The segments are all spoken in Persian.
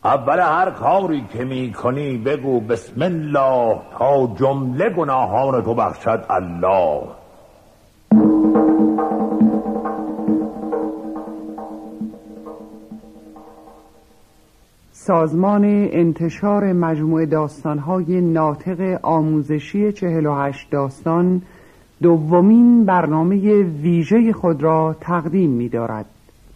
اول هر کاری که می کنی بگو بسم الله تا جمله گناهان تو بخشد الله. سازمان انتشار مجموعه داستان‌های ناطق آموزشی 48 داستان دومین برنامه ویژه خود را تقدیم می‌دارد.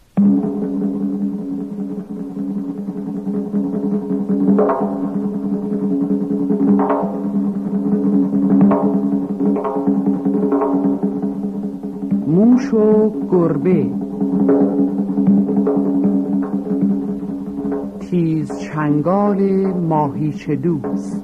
موش و گربه. تیز چنگال ماهیچه دوست.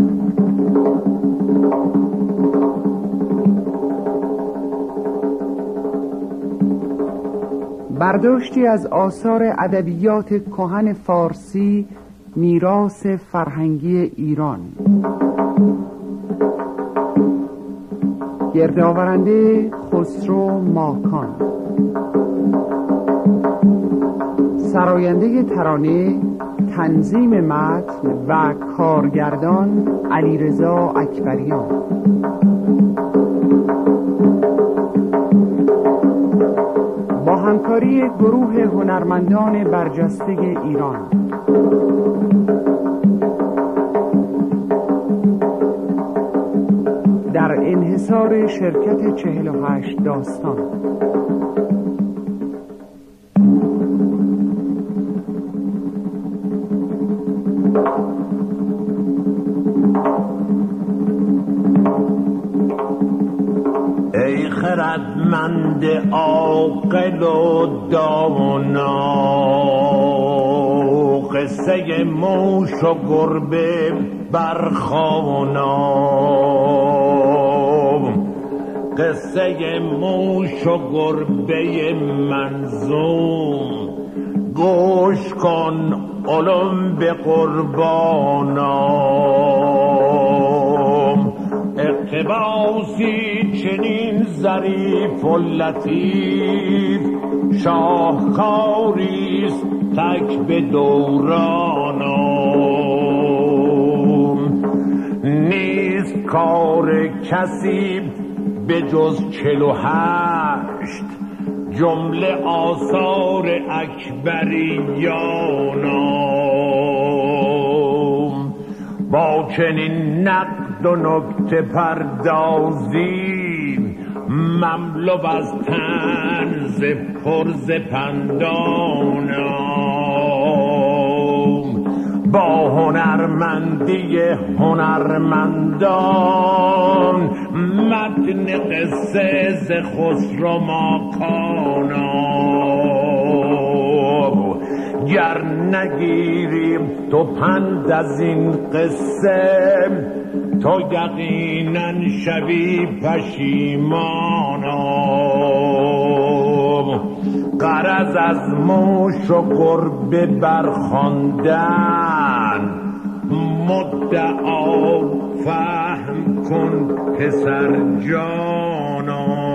برداشتی از آثار ادبیات کهن فارسی، میراث فرهنگی ایران. گردآورنده خسرو ماکان. سراینده ترانه، تنظیم متن و کارگردان علیرضا اکبریان. با همکاری گروه هنرمندان برجسته ایران. در انحصار شرکت 48 داستان. ای خردمند عاقل و دانا، قصه موش و گربه برخوانا. قصه موش و گربه منظوم، گوش کن علم به قربانم. اقتباسی چنین ظریف و لطیف، شاهکاریست تک به دورانم. نیست کار کسی به جز 48 جمله آثار اکبریانم. با چنین نقد و نکته پردازی، مملو از طنز پرز پندانم. با هنرمندی هنرمندان، متن قصه ز خسرو ماکانم. گر نگیری تو پند از این قصه، تو یقینا شوی پشیمانم. غرض از موش و گربه برخواندن، مدعا فهم کن پسر جانم.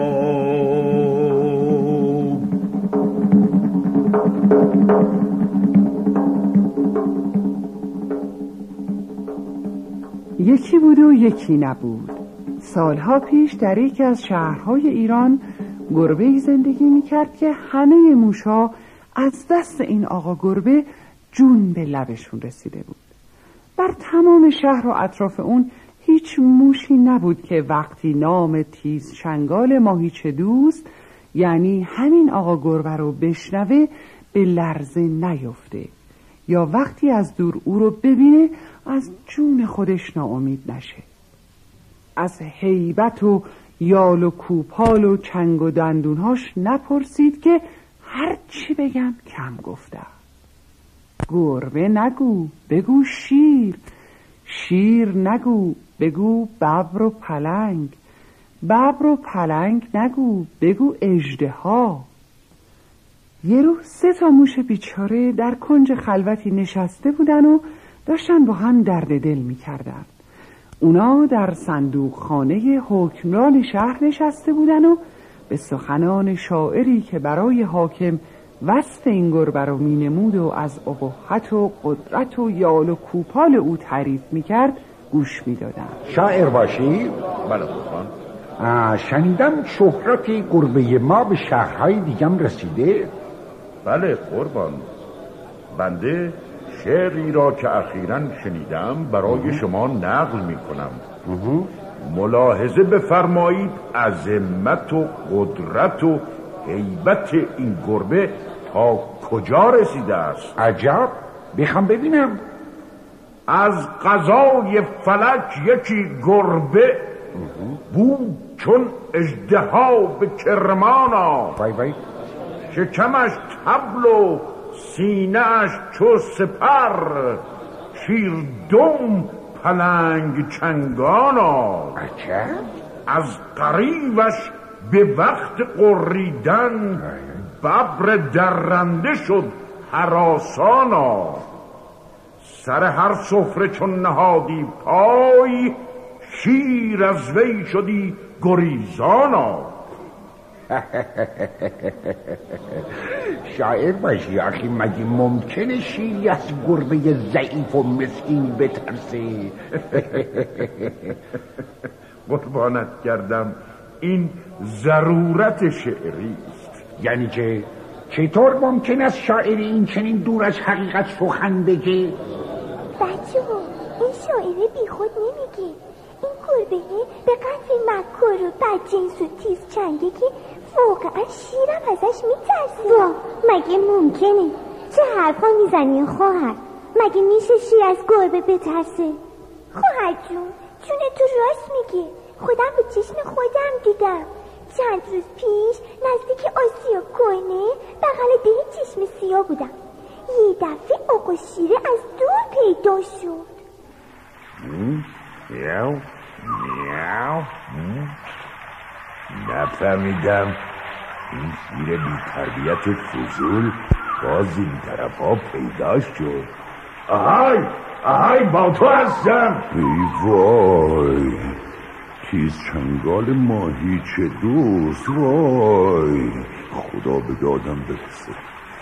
یکی بود و یکی نبود. سالها پیش در یکی از شهرهای ایران گربه‌ای زندگی میکرد که همه موشها از دست این آقا گربه جون به لبشون رسیده بود. بر تمام شهر و اطراف اون هیچ موشی نبود که وقتی نام تیز چنگال ماهیچه دوست، یعنی همین آقا گربه رو بشنوه به لرزه نیفته، یا وقتی از دور او رو ببینه از جون خودش ناامید نشه. از هیبت و یال و کوپال و چنگ و دندونهاش نپرسید که هر چی بگم کم گفته. گربه نگو بگو شیر، شیر نگو بگو ببر و پلنگ، ببر و پلنگ نگو بگو اژدها. یه روز 3 تا موش بیچاره در کنج خلوتی نشسته بودن و داشتن با هم درد دل می کردن. اونا در صندوق خانه حکمران شهر نشسته بودن و به سخنان شاعری که برای حاکم وصف این گربه رو مینمود و از ابهت و قدرت و یال و کوپال او تعریف میکرد گوش میدادم. شاعر باشی؟ بله قربان. شنیدم شهرت گربه ما به شهرهای دیگم رسیده. بله قربان، بنده شعری را که اخیراً شنیدم برای شما نقل میکنم. ملاحظه بفرمایید عظمت و قدرت و هیبت این گربه تا کجا رسیده است. عجب، بخوام ببینم. از قضای فلک یکی گربه بود چون اژدها به کرمانا، وای وای، شکمش طبل و سینه‌اش چو سپر، شیردم پلنگ چنگانا. عجب. از قریبش به وقت قریدن ببر درنده شد هراسانا. سر هر سفره چون نهادی پای، شیر از وی شدی گریزانا. شاعر باشی آخی، مگه ممکنه شیری از گربه ضعیف و مسکین بترسه؟ قربانت کردم، این ضرورت شعری است. یعنی که چطور ممکن است شاعری این چنین دور از حقیقت سخن بگه؟ بچه ها، این شاعره بی خود نمیگه. این گربه به قدر مکر و بدجنس و تیز چنگه که واقعا شیرم ازش میترسه. وا، مگه ممکنه؟ چه حرفا میزنین خواهر؟ مگه میشه شیر از گربه بترسه؟ خواهر جون، چونه تو راست میگه. خودم به چشم خودم دیدم. چند روز پیش نزدیک آسیا کوینه بغل ده چشم سیاه بودم. یه دفعه آقا شیره از دور پیدا شد. میاو میاو. نفهمیدم این شیر بی تربیت فضول باز این طرف ها پیدا شد. آهای با تو هستم. ای وای، تیز چنگال ماهی چه دوست. وای خدا به دادم برسه.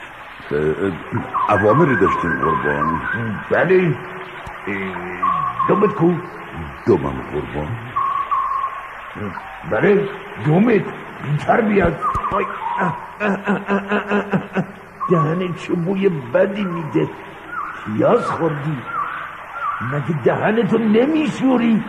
اوامری داشتیم قربان؟ بله. دومت کو؟ دومم قربان. بله دومت بیتر بیاد. دهنه چه بوی بدی میده. پیاز خوردی؟ مگه دهنتو نمیشوری؟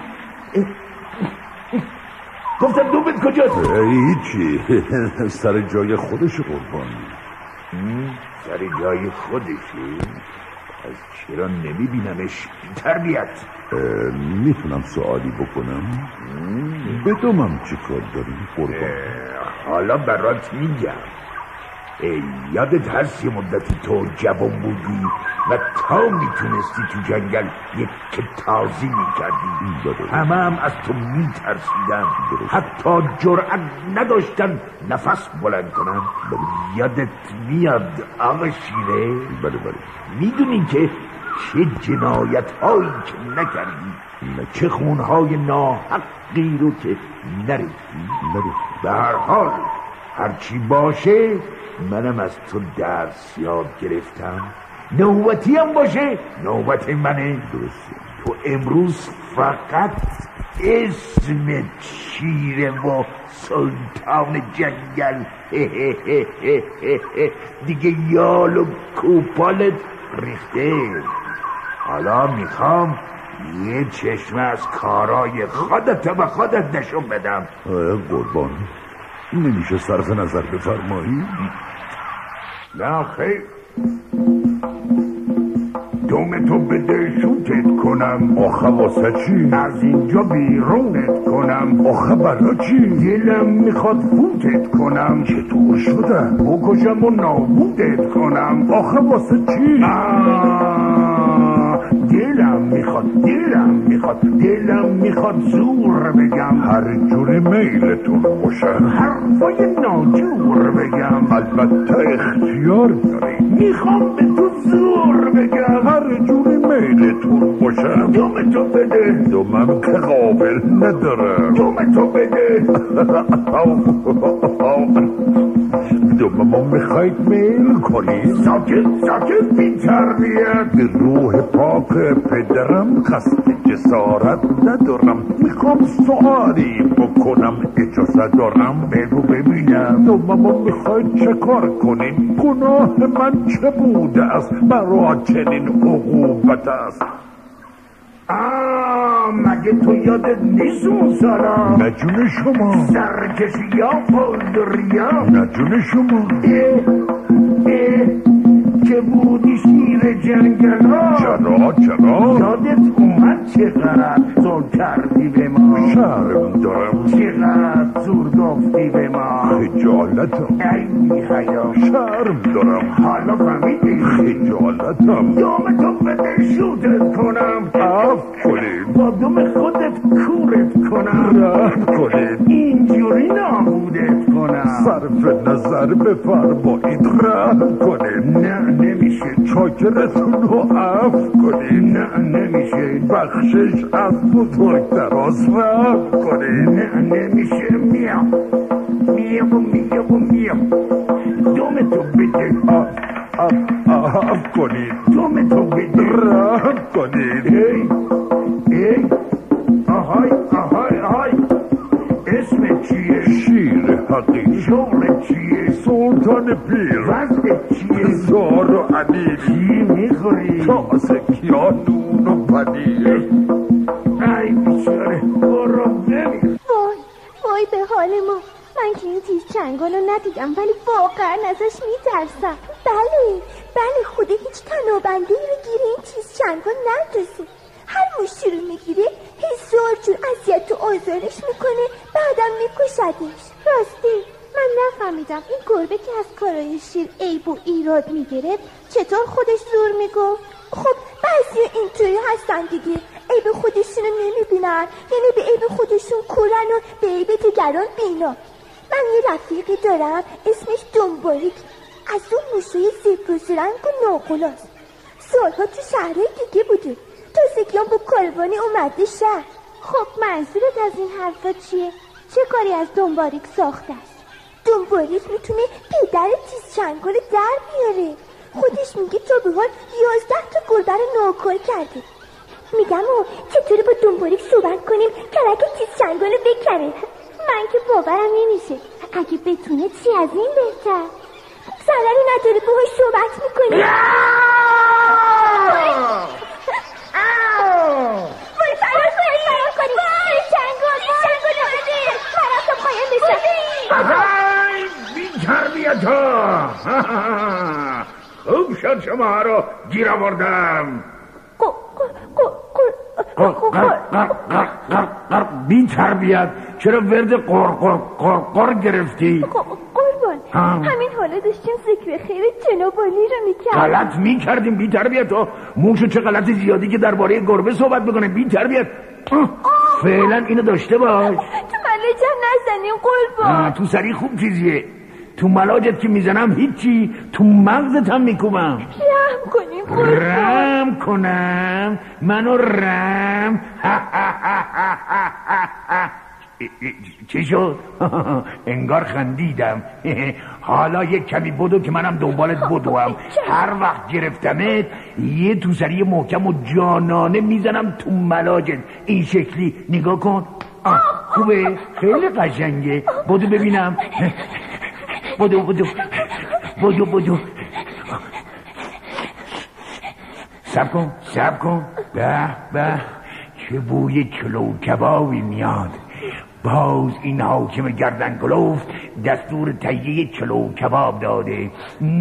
گفتم دومت کجاست؟ هیچی، سر جای خودش قربان. سر جای خودشی؟ از چرا نمیبینمش؟ تربیت میتونم سوالی بکنم؟ بدومم چی کار داری قربان؟ حالا برات میگم. یادت هست یه مدتی تو جوان بودی و تا میتونستی تو جنگل یک کتازی میکردی؟ همه از تو میترسیدن، حتی جرأت نداشتن نفس بلند کنن. یادت میاد آقا شیره؟ بله. میدونی که چه جنایت هایی که نکردی، چه خونهای ناحقی رو که نریختی؟ به هر حال هرچی باشه منم از تو درس یاد گرفتم. نوبتی هم باشه نوبت منه. درسته. تو امروز فقط اسم شیره و سلطان جنگل دیگه یال و کوپالت ریخته. حالا میخوام یه چشمه از کارای خودت و خودت نشون بدم. قربان نمیشه صرف نظر بفرمایی؟ نه خیر. دومتو بده شوتت کنم. آخه واسه چی؟ از اینجا بیرونت کنم. آخه برا چی؟ دلم میخواد فوتت کنم. چطور شده؟ بکشم و نابودت کنم. آخه واسه چی؟ دلم میخواد زور بگم. هر جور میلتون باشه. حرفای ناجور بگم. البته اختیار داری. میخوام به تو زور بگم. هر جور میلتون باشه. دومتو بده. دومم که قابل نداره. دومتو بده. دوم ماما میخواید میل کنید؟ ساکت بی تربیت. به روح پاک پدرم قصد جسارت ندارم. میخوام سوالی بکنم، اجازه دارم؟ بگو ببینم. تو ماما میخواید چه کار کنیم؟ گناه من چه بوده است برای چنین عقوبت است؟ مگه تو یادت نیست اون سالا؟ نه جون شما. سرکشی یا پلدریا؟ نه جون شما. که بودی شیر جنگلا؟ چرا؟ یادت اومد چقدر زور کردی به ما؟ شرم دارم. چقدر زور گفتی به ما؟ خجالتم. ای بی حیا. شرم دارم. حالا فهمیدی؟ خجالتم. دام تو بده شوتت کنم. عفو کنید. با دم خودت کورت کنم. رحم کنید. اینجوری نابودت کنم. صرف نظر بفرمایید. رحم کنید. نه نمیشه. چاکرتون رو عفو کنید. نه نمیشه. بخشش از بزرگتراست. رحم کنید. نه نمیشه. میام دم تو بده. عفو کنید. دم تو بده. رحم کنید. ای آهای اسم چیه؟ شیر حقیقی. شغل چیه؟ سلطان پیر. وزنت چیه؟ زار و عنیر. چی میخوری؟ تازه کیا نون و پنیر. ای بیچاره برو ببین. وای به حال ما. من که این تیز چنگال رو ندیدم ولی واقعا ازش میترسم. بله خدا هیچ تنابنده رو گیره این تیز چنگال ندازه. هر مشتی رو میگیره هزار جور اذیت و آزارش میکنه، بعدم میکشدش. راستی من نفهمیدم این گربه که از کارای شیر عیب و ایراد میگرفت چطور خودش زور میگفت؟ خب بعضی اینطوری هستن دیگه، عیب خودشون رو نمیبینن، یعنی به عیب خودشون کورن و به عیب دیگران بینا. من یه رفیقی دارم اسمش دنباریک، از اون موشای زبر رنگ و ناقلاست. سالها تو شهرهای دیگه بوده، تازگی با کاروانی اومده شهر. خب منظورت از این حرفا چیه؟ چه کاری از دنباریک ساخته است؟ دنباریک میتونه پدر تیز چنگال در بیاره. خودش میگه تا به حال 11 تا گربه رو ناکار کرده. میگم چطوری با دنباریک صحبت کنیم کلک تیز چنگال رو بکنه؟ من که باورم نمیشه. اگه بتونه چی از این بهتر. ضرری نداره باهاش صحبت میکنی. وای فرار کنی. چنگال اومده. فرار قایم بشم. آهای بی تربیت ها. خوب شد شما رو گیر آوردم. بی تربیت چرا ورد قرقر گرفتی؟ قربان همین حالا داشتیم ذکر خیر جناب عالی رو میکردیم. غلط میکردیم بی تربیت ها. موشو چه غلط زیادی که درباره گربه صحبت بکنه. بی تربیت فعلا اینو داشته باش. تو ملاجم نزنیم قربان. تو سری خوب چیزیه. تو ملاجت که میزنم هیچی، تو مغزت هم میکوبم. رحم کنیم قربان. رحم کنم منو رحم. چی شد؟ انگار خندیدم. حالا یک کمی بدو که منم دنبالت بدوم. هر وقت گرفتمت یه تو سری محکم و جانانه میزنم تو ملاجت. این شکلی نگاه کن. خوبه؟ خیلی قشنگه. بدو ببینم. بدو سب کن. به چه بوی کلو کبابی میاد. باز این حاکم گردن کلوفت دستور تهیه کلو کباب داده.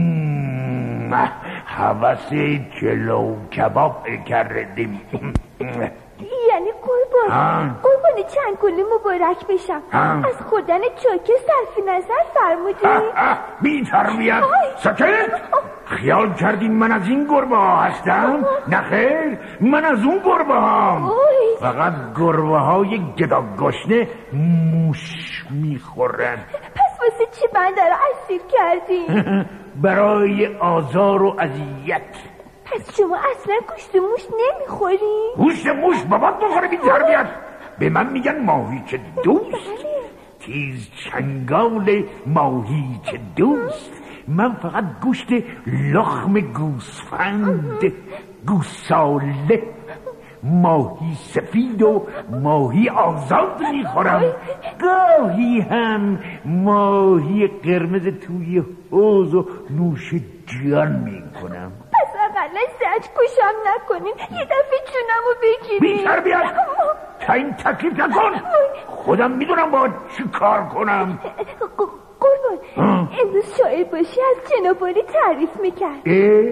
هوس کلو کباب کردیم. یعنی قربان چنگاله مبارک بشم. از خوردن چاکه صرف نظر فرمودی؟ بی تربیت سکت. خیال کردین من از این گربه ها هستم؟ نخیر من از اون گربه هم. فقط گربه های گدا گشنه موش میخورن. پس واسه چی بنده رو اسیر کردین؟ برای آزار و اذیت. پس شما اصلا گوشت موش نمیخوری؟ گوشت موش بابات بخوره بی تربیت. به من میگن ماهیچه دوست. تیز چنگال ماهیچه دوست. من فقط گوشت لخم گوسفند، گوساله، ماهی سفید و ماهی آزاد میخورم. گاهی هم ماهی قرمز توی حوض و نوش جان میکنم. پس اقلا زج کشم نکنین، یه دفعه جونمو بگیرین. بیشتر بیاد تا این تکلیف نکن. خودم میدونم باید چی کار کنم. قربان امروز شاعر باشی از جنابالی تعریف میکرد.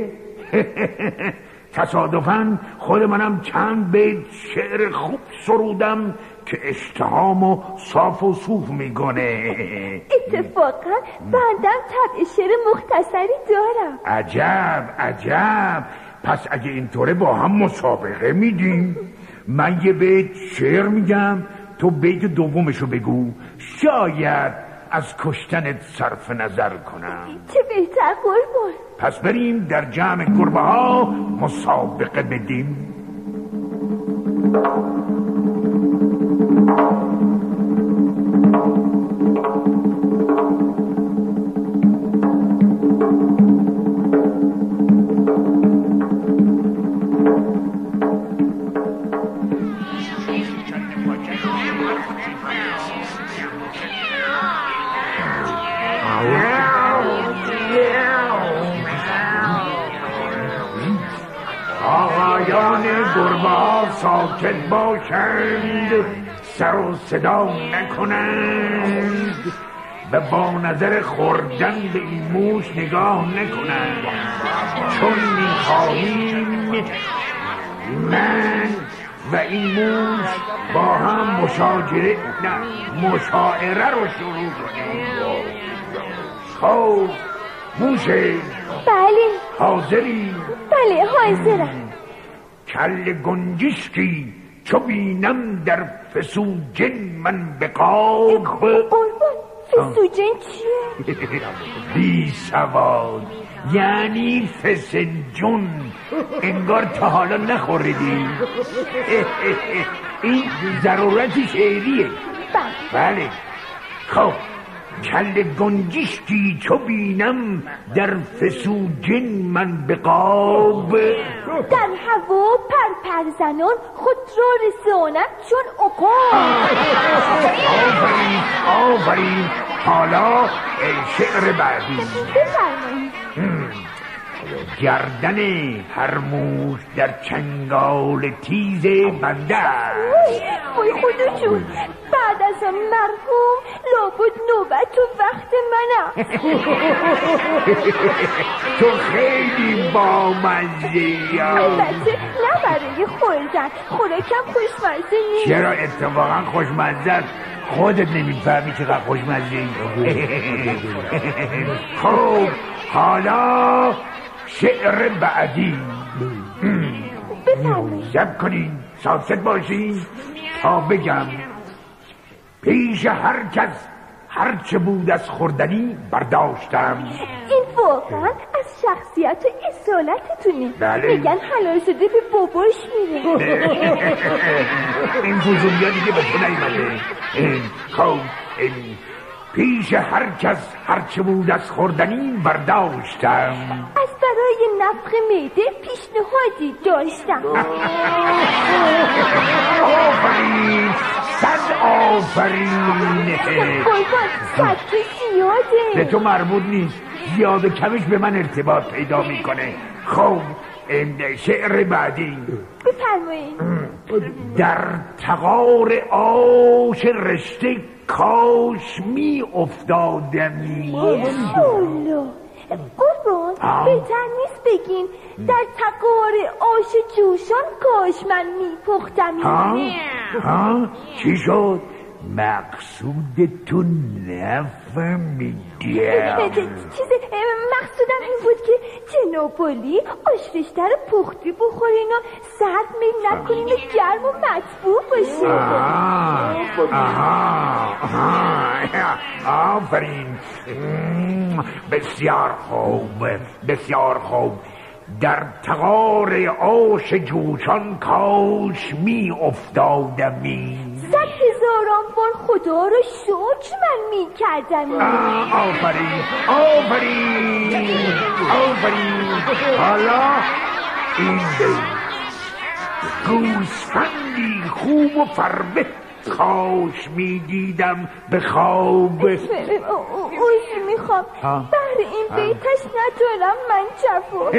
تصادفاً خود منم چند بیت شعر خوب سرودم که اشتهامو صاف و صوف میکنه. اتفاقا بندم طبع شعر مختصری دارم. عجب. پس اگه اینطوره با هم مسابقه میدیم. من یه بیت شعر میگم، تو بیت دومشو بگو. شاید از کشتنت صرف نظر کنم. چه بهتر قربان. پس بریم در جمع گربه ها مسابقه بدیم. آقایان گربه ها ساکت باشند، سر و صدا نکنند، به با نظر خوردن به این موش نگاه نکنند، چون میخواهیم من و این موش با هم مشاعره رو شروع کنیم. خب موشه، بله. حاضری؟ بله حاضرم. کل گنجشکی چو بینم در فسوجن من به قاب. قربان فسوجن چیه؟ بی سواد یعنی فسنجون. انگار تا حالا نخوردی. این ضرورت شعریه. بله. خب کل گنجشکی چو بینم در فسوجن من به قاب. در هوا پر زنان خود را رسانم چون عقاب. آفرین. حالا شعر بعدی. بفرمایید. گردن هر موش در چنگال تیز بنده است. وای خدا جون، بعد از مرحوم لابد نوبت و وقت منم. تو خیلی بامزه‌ای. البته نه برای خوردن، خوراکم خوشمزه نیست. چرا اتفاقا خوشمزه است؟ خودت نمیفهمی چقدر خوشمزه‌ای. خب حالا شعر بعدی. سب کنین، ساکت باشین تا بگم. پیش هر کس هرچه بود از خوردنی برداشتم. این واقعا از شخصیت و اصالتتونه. بله. میگن حلال شده به باباش میره. این فضولیا دیگه به تو نیمده. خب پیش هر کس هرچه بود از خوردنی برداشتم. از برای نفخ معده پیشنهادی داشتم. آفرین، صد آفرین. قربان صد که زیاده. به تو مربوط نیست، زیاد و کمش به من ارتباط پیدا میکنه. خب شعر بعدی. بفرمایید. در تغار آش رشته کاش می افتادمی. ماشاءالله. قربان بهتر نیست بگین در تغار آش جوشان کاش من میپختمی. ها چی شد؟ مقصودتون نفهمیدم. مقصودم این بود که جنابالی آش رشته رو پختی بخورین و سرد میل نکنین و گرم و مطبوع باشین. آفرین. بسیار خوب، بسیار خوب. در تغار آش جوشان کاش می افتادمی. 100,000 هزاران بار خدا رو شکر من میکردم. آفرین آفرین آفرین. حالا این گوسفندی خوب و فربه کاش میدیدم به خواب. اوزی میخوام بر این بیتش ندارم من جواب.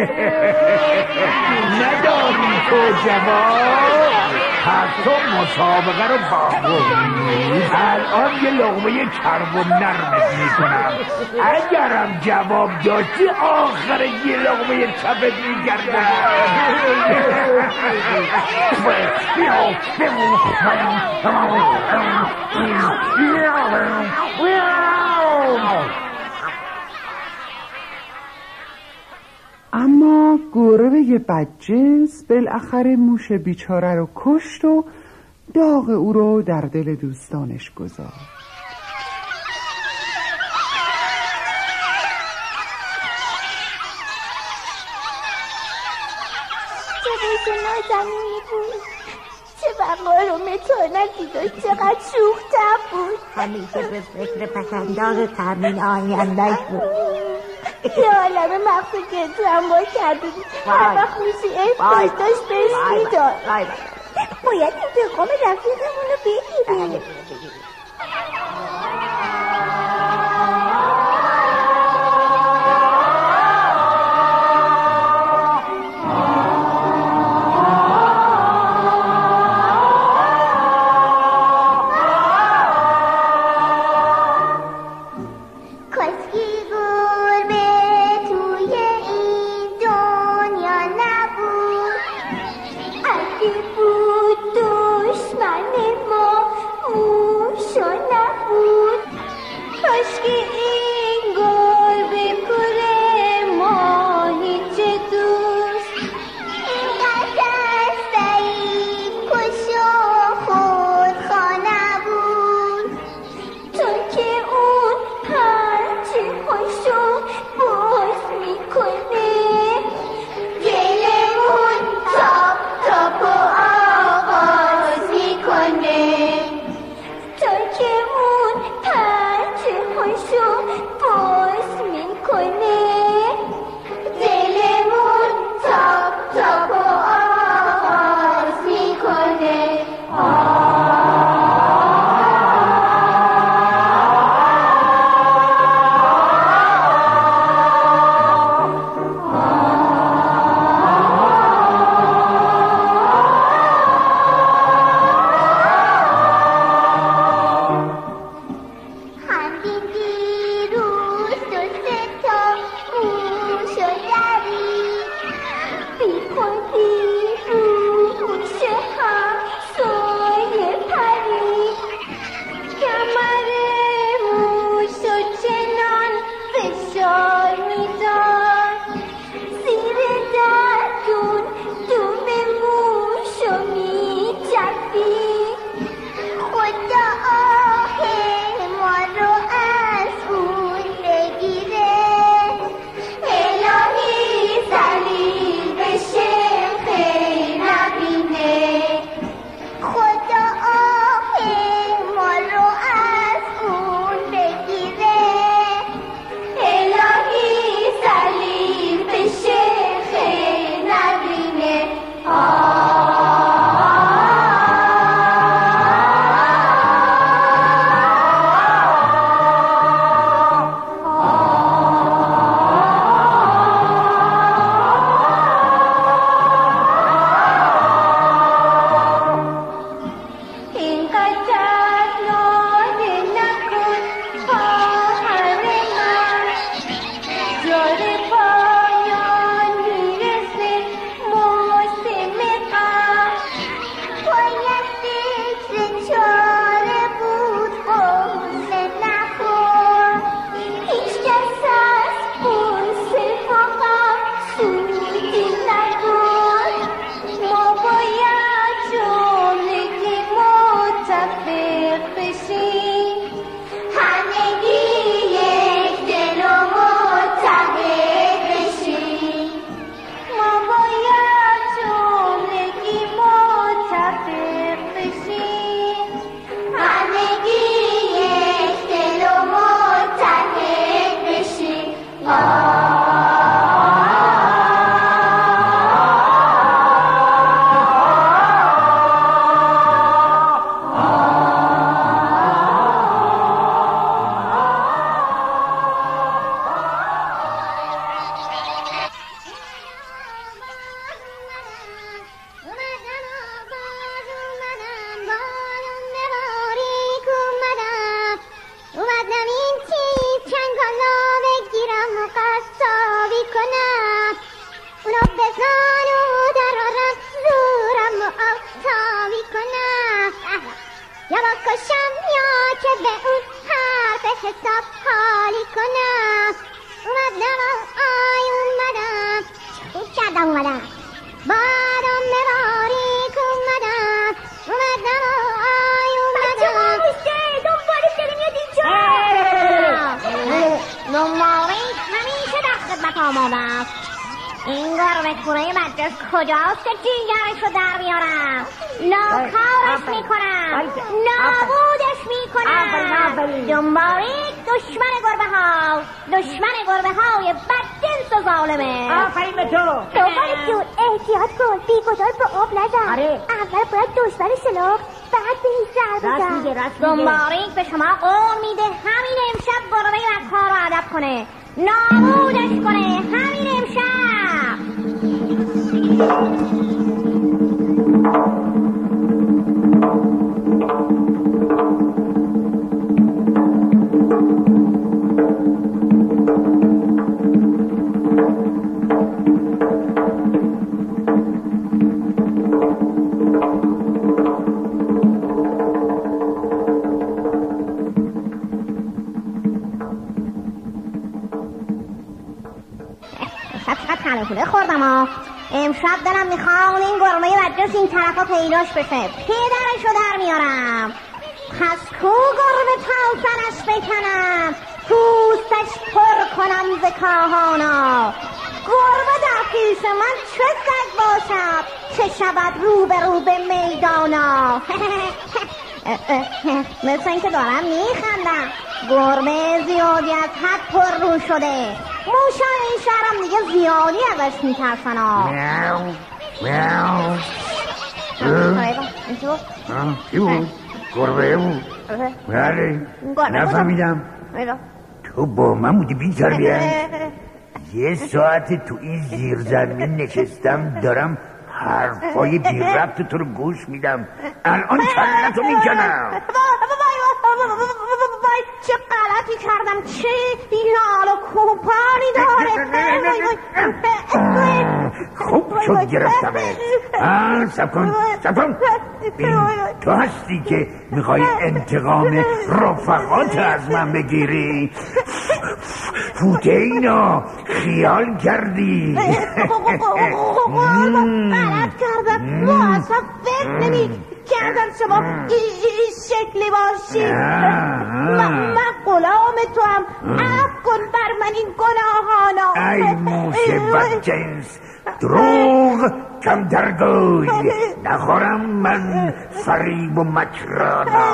نداری تو جواب؟ پس تو مسابقه رو باقی. الان یه لقمه چرب و نرمت میکنم. اگرم جواب داشتی آخر یه لقمه چپت میگردم. اما گربه بدجنس بالاخره موش بیچاره رو کشت و داغ او رو در دل دوستانش گذاشت. چه نازنینی بود، چه وقار و متانتی داشت، چقدر شوختر بود. همیشه به فکر پسنداز ترمین آیندهش بود. یه عالم مغز گردو هم با کرده بود. هر وقت میشی احساس داشت بهش میداد. باید انتقام رفیقمون رو بگیریم. نانو درارم زورم آتاوی کنم یا بکشم یا که به اون حرف حساب حالی کنم اومدم خوب کردم اومدم بادم مباریک اومدم بچه ها میشه دنبالی داری میاد اینجا دنبالیک همیشه در خدمت آمادم این گربه کونه مدرس کجاست که جیگرش رو در بیارم ناکارش میکنم نابودش میکنم دنبالیک دشمن گربه های بدجنس و ظالمه آفرین به تو دنبالیک جون احتیاط کن بیگدار به آب نزن اول باید دشمن شلوغ بعد به این سر بزن دنبالیک به شما قول میده همین امشب گربه مکار رو ادب کنه نابودش کنه همین امشب خوردم امشب دلم میخواد این گرمه بدجنس این طرفا پیداش بشه پدرش رو در میارم پس کو گربه تا سرش بکنم پوستش پر کنم ز کاهانا گربه در پیش من چه سگ باشد چه شود رو به میدانا مثل اینکه دارم میخندم گربه زیادی از حد پر رو شده موشای این شهرم دیگه زیادی ازش میترسن چی بود؟ گربه بود؟ بله نفهمیدم تو با من بودی بی تربیت یه ساعت تو این زیر زمین نشستم دارم حرفای بی ربط تو رو گوش میدم الان کلتو میکنم چه غلطی کردم چه یال و کوپانی داره خوب شد گرفتمت سب کن این تو هستی که میخوای انتقام رفقات از من بگیری فوته اینا خیال کردی غلط کردم ما اصلا فکر نمی کردم شما این شکلی باشی من غلام تو هم عفو کن بر من این گناهانا ای موش بدجنس دروغ کم درگوی نخورم من فریب و مکرانا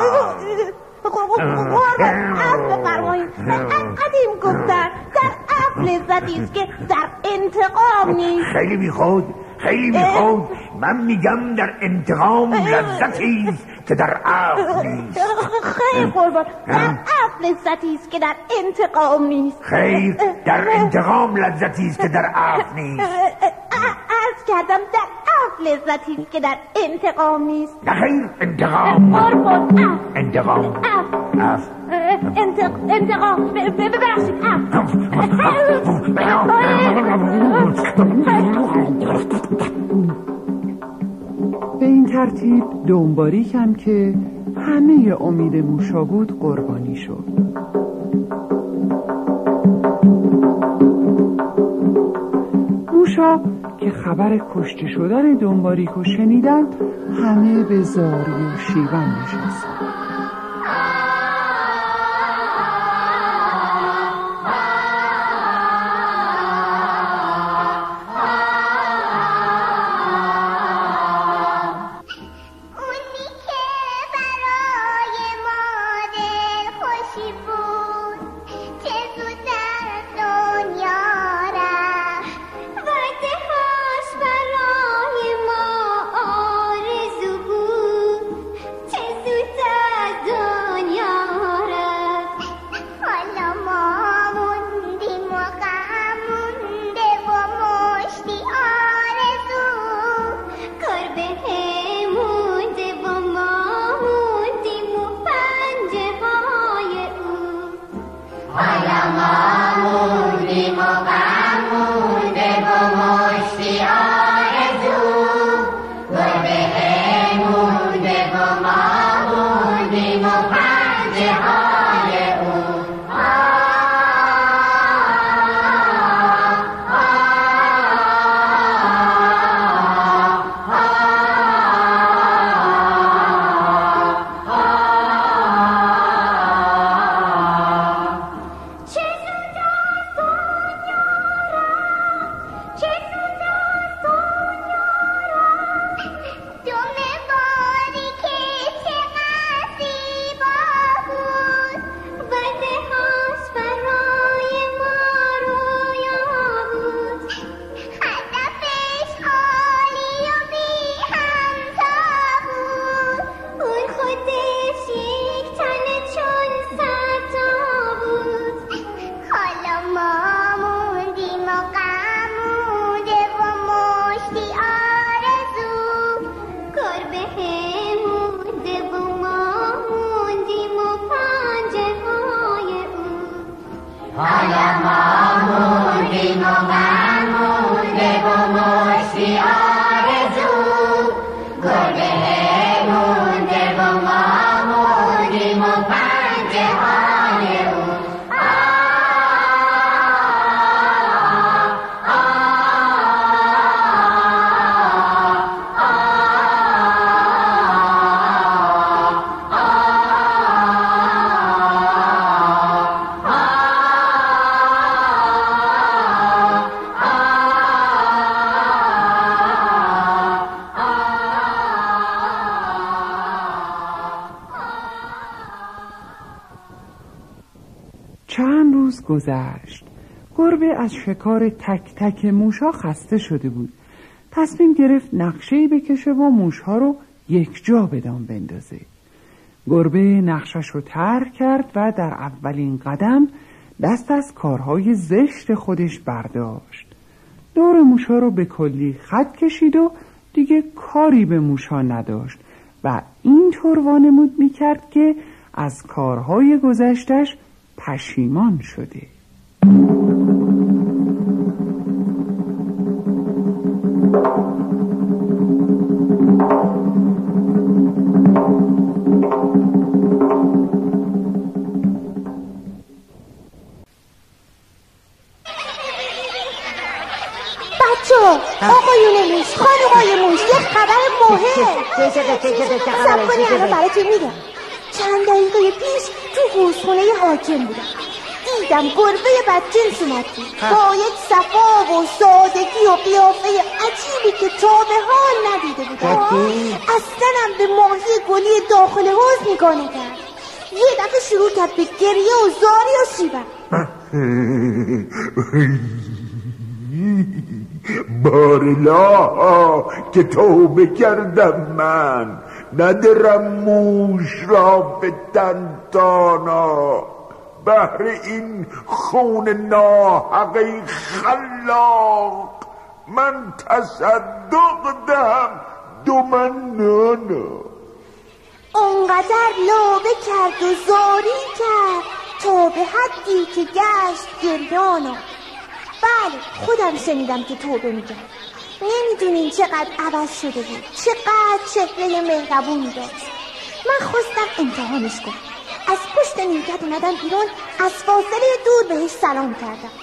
عفو فرمایید قدیم گفتن در عفو لذتیست که در انتقام نیست خیلی بیخود من میگم در انتقام لذتیست که در عفو نیست خیر قربان در عفو لذتیست که در انتقام نیست خیر در انتقام لذتیست که در عفو نیست عرض کردم در عفو لذتیست که در انتقام نیست نه خیر انتقام قربان انتقام انتقام ببخشید به این ترتیب دنبالیک هم که همه امید موشا بود قربانی شد. موشا که خبر کشته شدن دنبالیک رو شنیدن همه به زاری و شیون نشستن. چه زودتر گذشت. گربه از شکار تک تک موشا خسته شده بود. تصمیم گرفت نقشه‌ای بکشه و موشها رو یک جا به دام بندازه. گربه نقشش رو طرح کرد و در اولین قدم دست از کارهای زشت خودش برداشت. دور موشا رو به کلی خط کشید و دیگه کاری به موشا نداشت و اینطور وانمود میکرد که از کارهای گذشتش پشیمان شده. آقایون موش، خانومای موش، یک خبر مهم. سب کنی الان براتون میگم. چند دقیقه پیش تو حوضخونه حاکم بودم، دیدم گربه بدجنس اومد با یک صفا و سادگی و قیافه عجیبی که تا به حال ندیده بودم. اصلا هم به ماهی گلی داخل حوض نگاه نکرد. یه دفعه شروع کرد به گریه و زاری و شیبم. بارلا که توبه کردم من، ندارم موش را به دندانا. بهر این خون ناحقی خلاق من تصدق دهم 2 منانا. اونقدر لابه کرد و زاری کرد تا به حدی که گشت گریانا. بله خودم شنیدم که توبه میکرد. نمیدونین چقدر عوض شده بود، چقدر چهره مهربونی داشت. من خواستم امتحانش کنم. از پشت نیمکت اومدم بیرون، از فاصله دور بهش سلام کردم.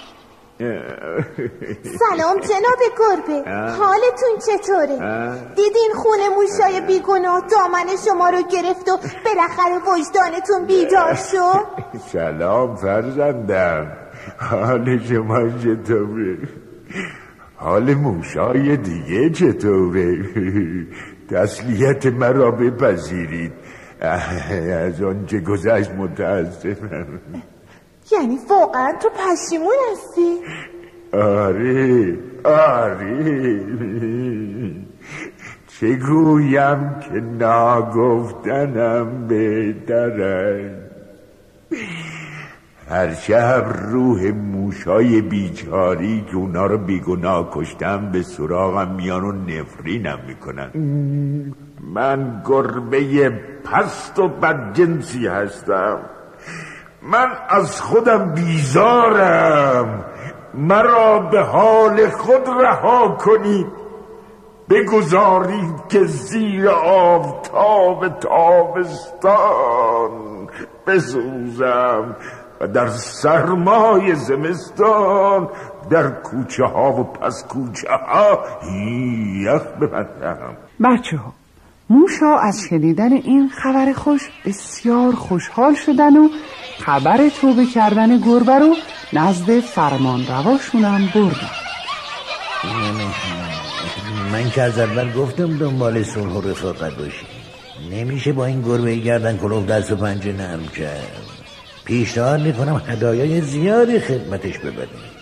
سلام جناب گربه، حالتون چطوره؟ دیدین خونه موشای بیگناه دامن شما رو گرفت و بالاخره وجدانتون بیدار شد؟ سلام فرزندم، حال شما چطوره؟ حال موشای دیگه چطوره؟ تسلیت مرا بپذیرید، از آنچه گذشت متاسفم. یعنی واقعا تو پشیمون هستی؟ آره چه گویم که ناگفتنم بهتره. هر شب روح موشای بیچاری که اونا رو بیگناه کشتم به سراغم میان و نفرینم میکنن. من گربه پست و بدجنسی هستم، من از خودم بیزارم، مرا به حال خود رها کنید، بگذارید که زیر آفتاب تابستان بسوزم و در سرمای زمستان در کوچه ها و پس کوچه ها یخ ببندم. بچه ها، موشا از شنیدن این خبر خوش بسیار خوشحال شدن و خبر توبه کردن گربه رو نزد فرمان رواشونم بردن. من که از اول گفتم دنبال صلح و رفاقت باشی، نمیشه با این گربه گردن کلوف دست و پنجه نرم کرد. پیشنهاد میکنم هدایای زیادی خدمتش ببریم.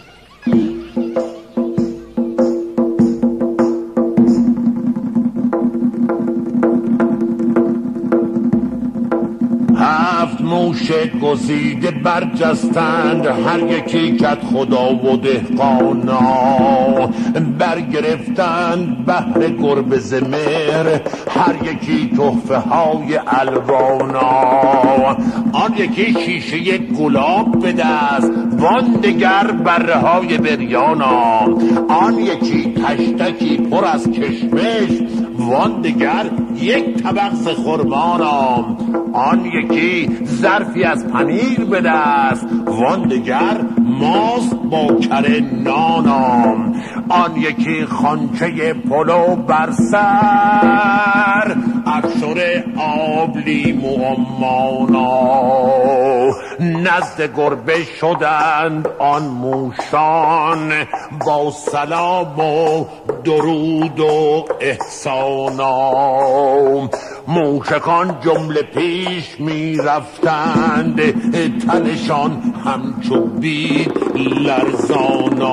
7 موش گزیده برجستند، هر یکی کت خدا و دهقانا. برگرفتند بهر گربه ز مهر، هر یکی تحفه های الوانا. آن یکی شیشه گلاب به دست، وان دگر بره های بریانا. آن یکی تشتکی پر از کشمش، وان دگر یک طبق ز خرمانا. آن یکی ظرفی از پنیر به دست، وان دگر ماست با کره نانام. آن یکی خانچه پلو بر سر، ابشر آب لیمو و مانا. نزد گربه شدند آن موشان، با سلام و درود و احسانا. موشکان جمله پیش می رفتند، تنشان همچو بید لرزانا.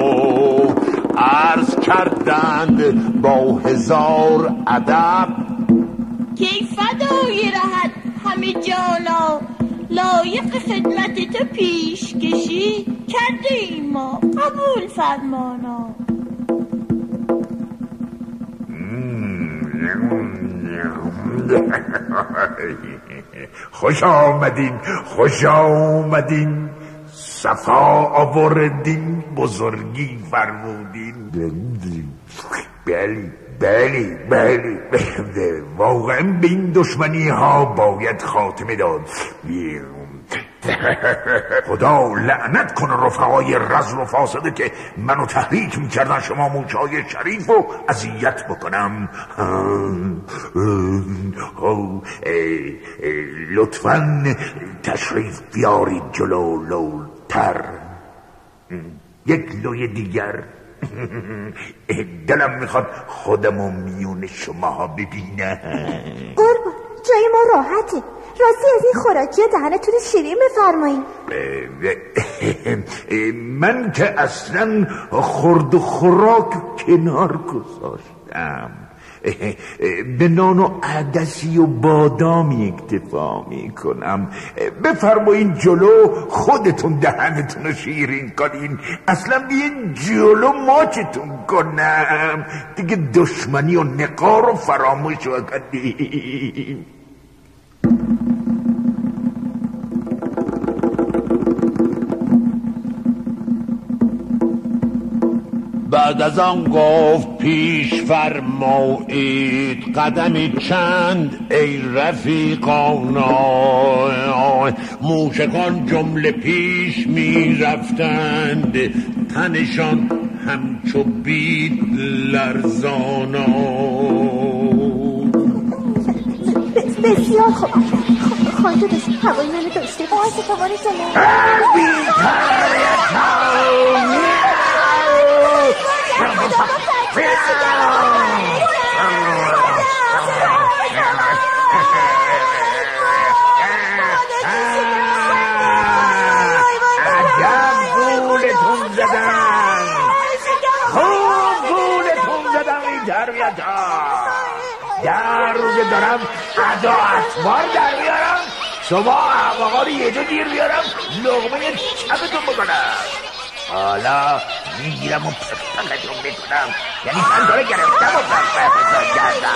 عرض کردند با هزار ادب، کی فدای رهد همه جانا. لایق خدمت تو پیش کشی کرده ایم ما، قبول فرمانا. خوش آمدین، خوش آمدین، صفا آوردین، بزرگی فرمودین. بلی بلی بلی، واقعا به این دشمنی ها باید خاتمه داد. خدا لعنت کنه رفقای رذل و فاسده که منو تحریک میکردن شما موشهای شریف رو اذیت بکنم. لطفاً تشریف بیارید جلو لولتر. یک لوی دیگر. دلم میخواد خودمو میون شما ببینم. قربان جای ما راحته، راستی از این خوراکی دهنتون شیرین بفرمایید. من که اصلا خورد و خوراک کنار گذاشتم، به نان و عدسی و بادامی اکتفا میکنم. بفرمایین جلو، خودتون دهنتون رو شیرین کنین. اصلا بیین جلو ماچتون کنم. دیگه دشمنی و نقار رو فراموش کنین. بعد از آن گفت پیش فرمایید، قدمی چند ای رفیقان. موشکان جمله پیش می رفتند، تنشان همچو بید لرزانا. بسیار خوب. خواهد داشت هوای منو داشته باید اتواری جلو. در روزه دارم ادا اطوار در بیارم، شما احمقا رو یه جا گیر بیارم، لقمه چپتون بکنم. حالا میگیرم و پکتون میکنم، یعنی پنجاره گرفتم و پکتون کردم.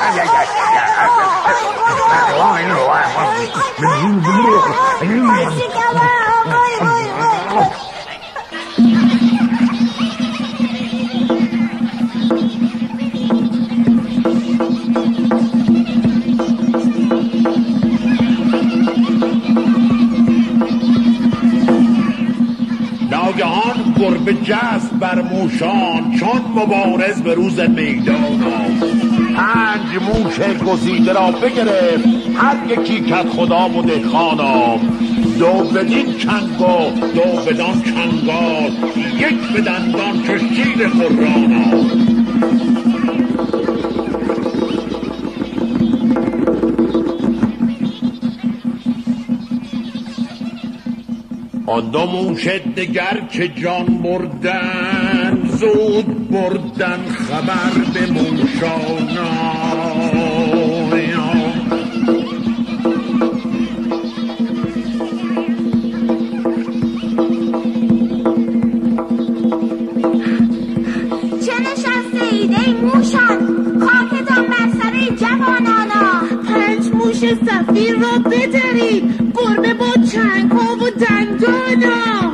ناگهان گربه جست بر موشان، چون مبارز به روز میدان آمد. 5 موش گزیده را بگرفت، هر یکی کد خدا و دهقانا. 2 بدین چنگ و 2 بدان چنگال، 1 به دندان چو شیر خرانا. آن 2 موش دگر که جان بردن، زود بردن خبر به موشانا. چه نشسته اید ای موشان، خاکتان بر سر جوانانا. 5 موش سفیر را بدرید، گربه با چنگ ها و دندانا.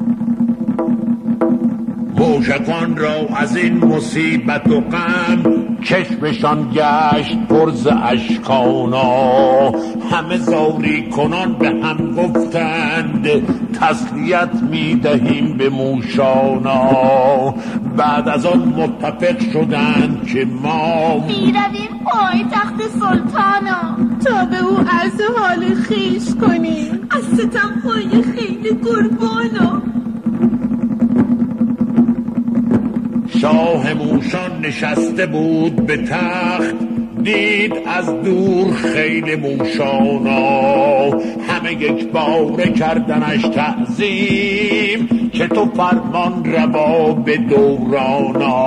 موشکان را از این مصیبت و غم، چشمشان گشت پر ز اشکانا، همه زاری کنان به هم گفتند تسلیت میدهیم به موشانا. بعد از آن متفق شدند که ما میرویم پای تخت سلطانا تا به او عرض حال خیش کنیم از ستم های خیلی قربانا. شاه موشان نشسته بود به تخت، دید از دور خیل موشانا، همه یک باره کردنش تعظیم که تو فرمان روا به دورانا.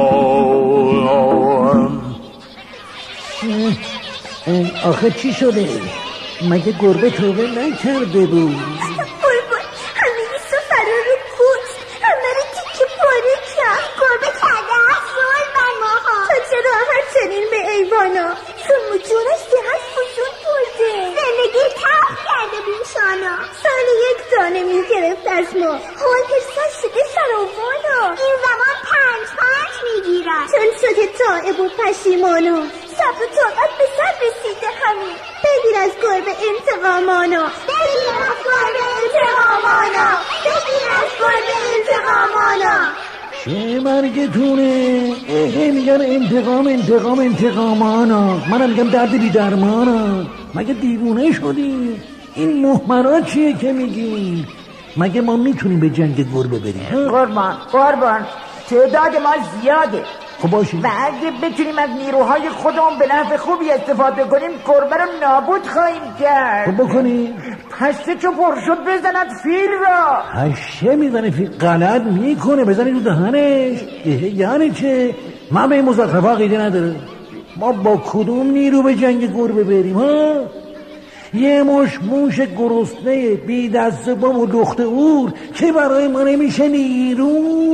آخه چی شده؟ مگه گربه توبه نکرده بود؟ قربان همه ایسا فرار رو کشت، همه رو تیکه پاره کرد. گربه کرده از رول بر ماها. تا چرا هر چنین به ایوانا چون جونش دهت فزون برده، زندگی تلخ کرده موشانا. سال یک دانه میگرفت از ما، حال حساس شده فراوانا. این زمان پنج میگیرد چون شده تائب و پشیمانا. صبر و طاقت به سر رسیده همین، بگیر از گربه انتقامانا، بگیر از گربه انتقامانا، بگیر از گربه انتقامانا. چه مرگتونه؟ میگن انتقامانا، منم میگم درد بی درمانا. مگه دیوونه شدی؟ این محمرات چیه که میگی؟ مگه ما میتونیم به جنگ گربه بریم؟ قربان تعداد ما زیاده. خب باشه، و اگه بتونیم از نیروهای خودمون به نحو خوبی استفاده کنیم گربه رو نابود خواهیم کرد. خب بکنیم. پسته چو پر شد بزند فیل را. هشه میزنه فیل؟ غلط میکنه، بزنی رو دهنش. یعنی چه؟ من به این مزخرفا عقیده نداره. ما با کدوم نیرو به جنگ گربه بریم ها؟ یه موش گرسنه بی دست بام و لخت اور که برای ما نمیشه نیرو.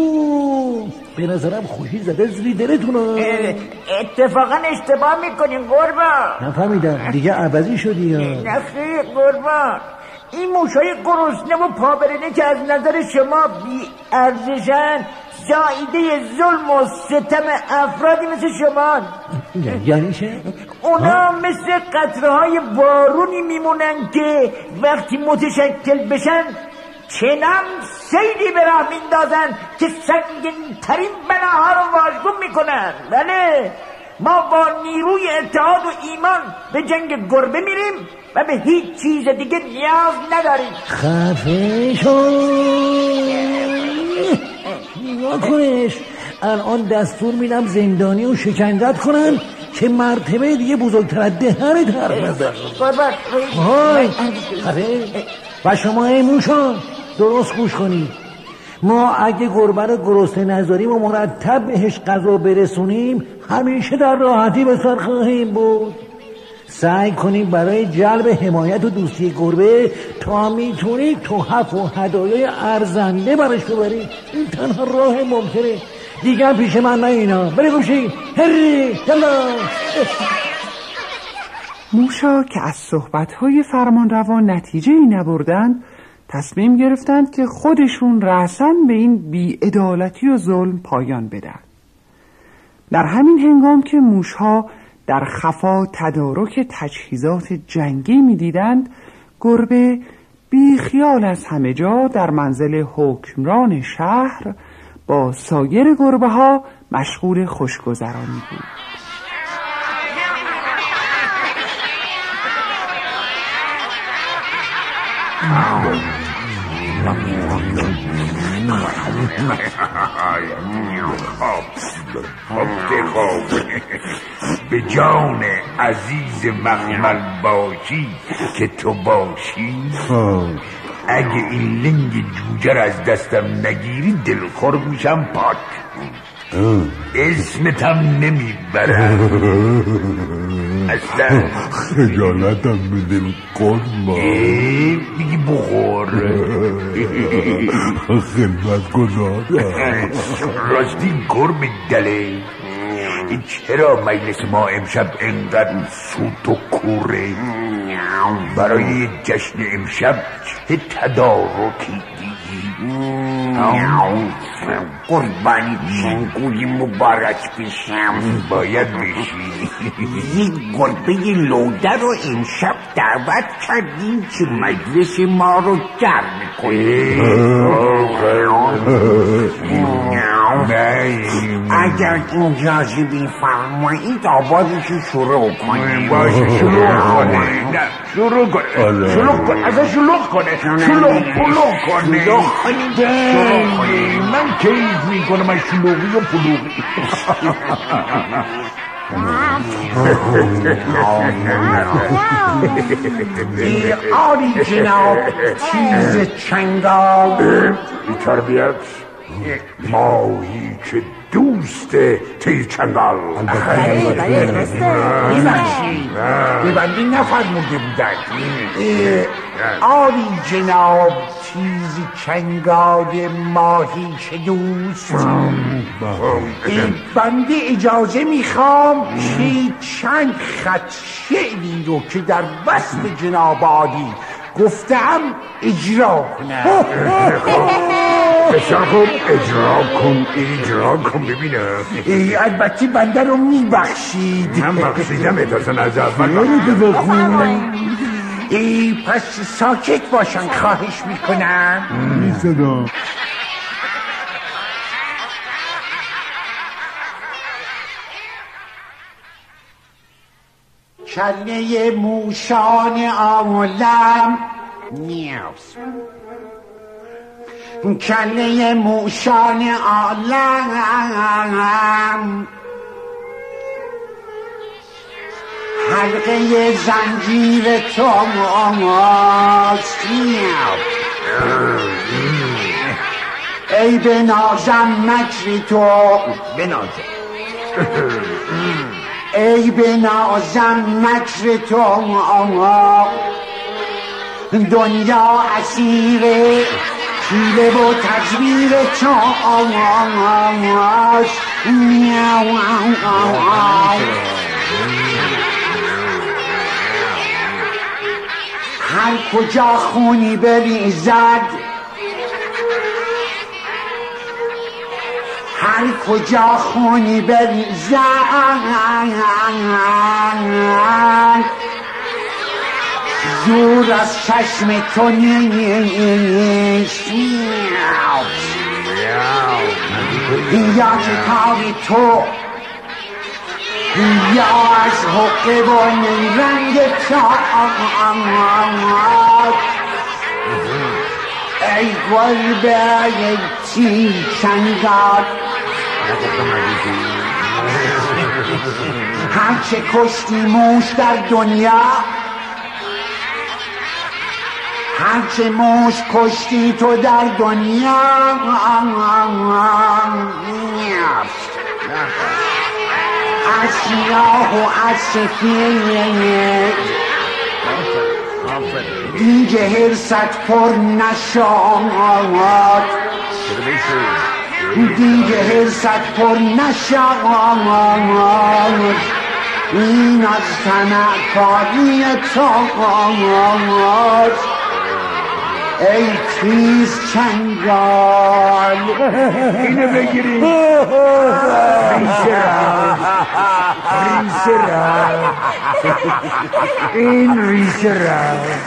به نظرم خوشی زده زیر دلتون. اتفاقا اشتباه میکنیم قربان. نفهمیدم دیگه عوضی شدی یا؟ نخیر قربان، این موشای گرسنه و پابرنه که از نظر شما بی ارزشن زائیده ظلم و ستم افرادی مثل شما. یعنی چه؟ اونا مثل قطره‌های بارونی میمونن که وقتی متشکل بشن چنان سیلی به راه میندازن که سنگین ترین بناها رو واژگون میکنن. بله، ما با نیروی اتحاد و ایمان به جنگ گربه میریم و به هیچ چیز دیگه نیاز نداریم. خفه شو. نگاه کنش، الان دستور میدم زندانی و شکنجت کنن که مرتبه دیگه بزرگتر از دهنت حرف نزن. های خفه. و شما ای موشان درست گوش کنید، ما اگه گربه رو گرسنه نذاریم و مرتب بهش غذا برسونیم همیشه در راحتی به سر خواهیم بود. سعی کنیم برای جلب حمایت و دوستی گربه تا میتونید تحف و هدایای ارزنده برش ببرید. این تنها راه ممکنه، دیگر پیش من نه اینا. بری گوشی هری یلا. موشا که از صحبت‌های فرمانروا نتیجه ای نبردند تصمیم گرفتند که خودشون رأساً به این بی‌عدالتی و ظلم پایان بدن. در همین هنگام که موشها در خفا تدارک تجهیزات جنگی می‌دیدند، گربه بی خیال از همه جا در منزل حکمران شهر با سایر گربه‌ها مشغول خوشگذرانی بود. به جان عزیز مخمل باشی که تو باشی، اگه این لنگ جوجه از دستم نگیری دلخور میشم پاک. اسمتم نمیبرم اصلا. خجالتم به دل قربان. میگی بخور. خدمت گذار. راستی گرم دله، چرا مجلس ما امشب انقدر سوت و کوره؟ برای جشن امشب چه تدارکی دیگی؟ قربانی چنگوی مبارک بشم. باید بشی. یک گربه لوده رو امشب دعوت کردیم که مجلس ما رو گرم کنه. اگر اجازه بفرمایید آوازش شروع کنیم. باشه شروع کنه. شروع کنه. شروع کنه. اصلا شروع کنه. شروع کنه. من کیف میکنم از شلوغی و پلوغی. آری جناب چیز چنگال. تربیت ماهی که دوست تیز چنگال. ببخشید ببندی نفرموده بودن. آری جناب تیز چنگال ماهی که دوست. بنده اجازه میخوام که چند خط شعری رو که در وصف جناب عالی گفتم اجرا کنم. بسیار خوب اجرا کن ببینم. البته بنده رو میبخشید. من بخشیدم اتاسن از اول. پس ساکت باشن خواهش میکنم. میصدا کله موشان عالم نیاز. کله موشان عالم حلقه زنجیر تو ای بنازم مکر تو. ای بنازم مکر تو دنیا اسیر حیله و تزویر تو. هر کجا خونی بریزد، هر کجا خونی بریزد دور از چشم تو نیست. یا کتاب تو یا از حقه و رنگ تو. ای گربه تیز چنگال هرچه کشتی موش در دنیا، هرچه موش کشتی تو در دنیا از سیاه و از سفید دیگه هرست پر نشاد، دیگه هرست پر نشاد. این از تنکاری تو ای تیز چنگال. اینو بگیریم. ریشه رفت. این ریشه رفت.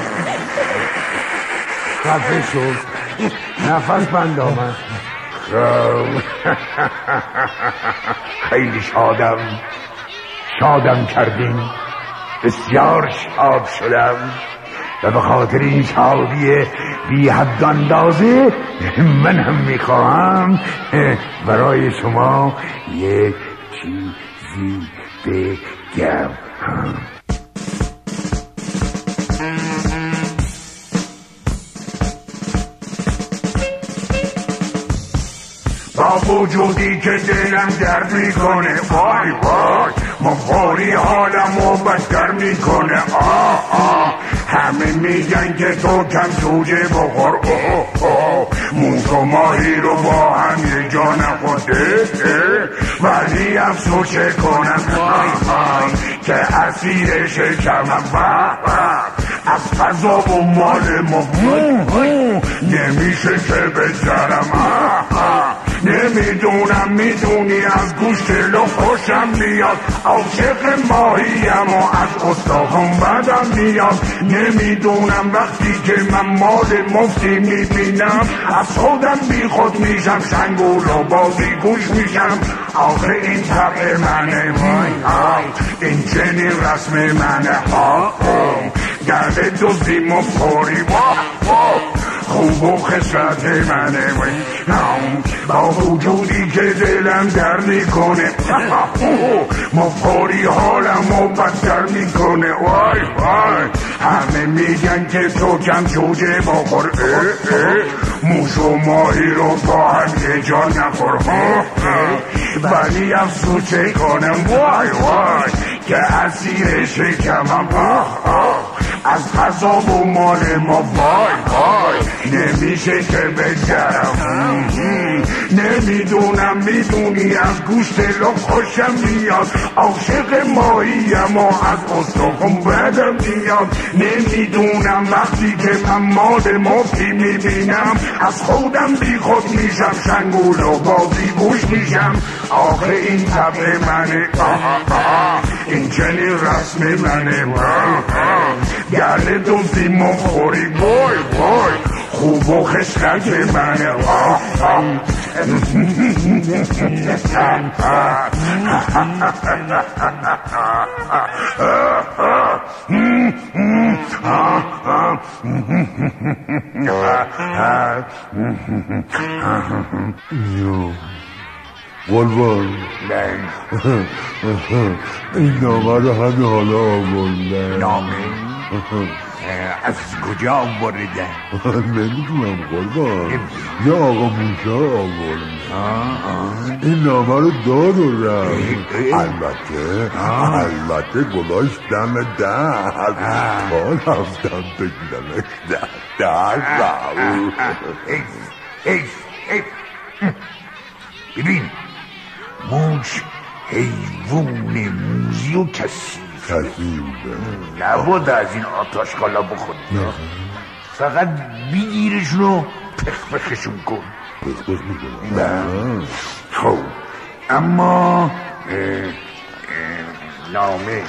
خفه شد. نفس بند آمد. خیلی شادم کردین. بسیار شاد شدم و به خاطر این شادی بی حد اندازه من هم میخواهم برای شما یک چیزی بگم. با وجودی که دلم درد میکنه، وای وای مفاری حالمو بدتر میکنه. همه میگن که تو کم سوجه بخور. موش و ماهی رو با هم یه جا نخورده، ولی افسوس کنم که اسیر شکمم. از فضا و مال ما نمیشه که بگذرم نمیدونم میدونی از گوشت لو خوشم میاد عاشق ماهیم و از استخوان بدم میاد نمیدونم وقتی که من مال مفتی میبینم از خودم بی خود میشم شنگول و بازی گوش میشم آخه این طبع منه این چنین رسم منه گرده دوزیم و پوری خوب و خسرت منه با وجودی که دلم در میکنه مفاری حالم و بدتر میکنه وای وای همه میگن که تو کم جوجه بخور موش و ماهی رو با هم یه جا نخور ولی افسوس چه کنم وای وای که اسیر شکمم از غذا و مال ما وای وای نمیشه که بگذرم نمیدونم میدونی از گوشت لب خوشم میاد عاشق ماهیم و از استخوان بدم میاد نمیدونم وقتی که من مال مفتی میبینم از خودم بی خود میشم شنگول و بازی گوش میشم آخه این طبع منه این چنین رسم منه گرده دوزی مخوری وای وای خوب و خشلت منه قربان این نامه رو همه حالا آوردن نامه؟ از کجا آوردن؟ نمیدونم قربان یا آقا موشا آوردن این نامه رو دار و رفت البته گلاش دم در تا رفتم بگیرمش در ببین موش حیوان موزی و کسی نبود از این آتش کالا بخوری فقط بگیرشون و پخشون کن خب اما نامه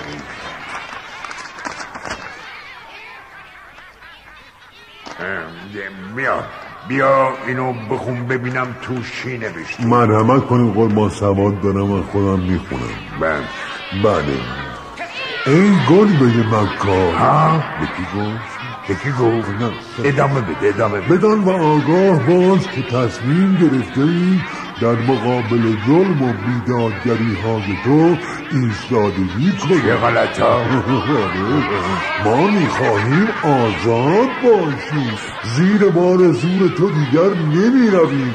بیا اینو بخون ببینم توش چی نوشته مرحمت کنیم قربان سواد دارم من خودم میخونم بله ای گل بگه مکار یکی گفت ادامه بده بدان و آگاه باش که تصمیم گرفته ای در مقابل ظلم و بیدادگری های تو ایستادگی کنی چه غلطا ما میخواهیم آزاد باشیم زیر بار زور تو دیگر نمیرویم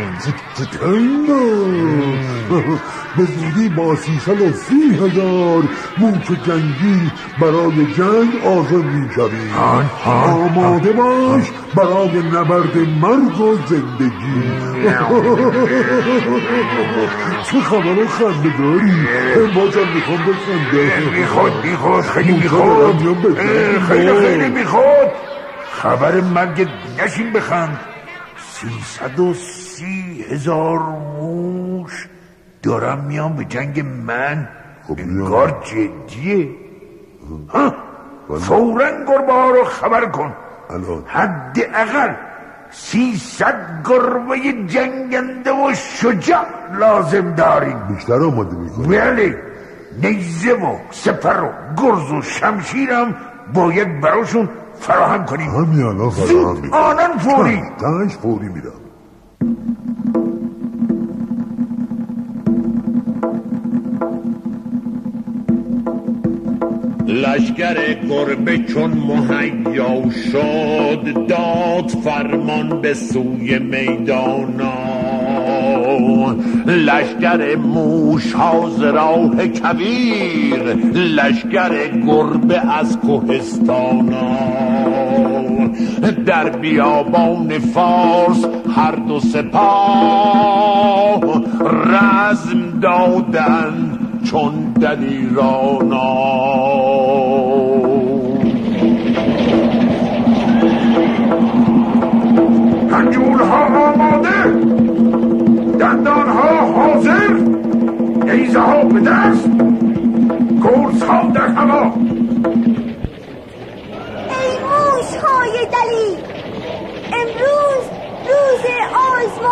به زودی با 330,000 موش جنگی برای جنگ آزاد میشویم آماده باش برای نبرد مرگ و زندگی چه خبر خنده داری؟ بازم میخوام بخنده میخواد خیلی میخواد خبر مرگ نشین بخند 330,000 موش دارم میام به جنگ من انگار جدیه فوراً گربه ها رو خبر کن حداقل 300 گربه جنگنده و شجاع لازم داریم بیشتر آماده میکنیم بله نیزه و سپر و گرز و شمشیرم باید براشون فراهم کنیم همین الان فراهم میکنیم آنان فوری تنش فوری میرم لشکر گربه چون مهیا شد داد فرمان به سوی میدان لشکر موش ها ز راه کویر لشکر گربه از کوهستان در بیابان فارس هر دو سپاه رزم دادند چون دلیرانا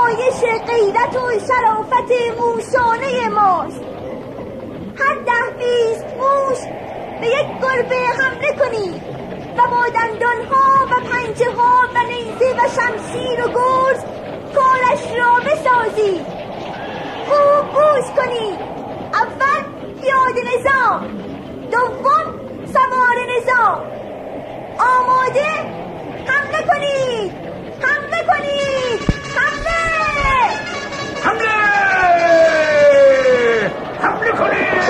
نمایش غیرت و شرافت موشانه ماست. هر 10-20 موش به یک گربه حمله کنید و با دندانها و پنجه ها و نیزه و شمشیر و گرز کارش را بسازید. خوب گوش کنید. اول پیاده نظام، دوم سوار نظام. آماده؟ حمله کنید، حمله کنید، حمله حمله حمله کنید.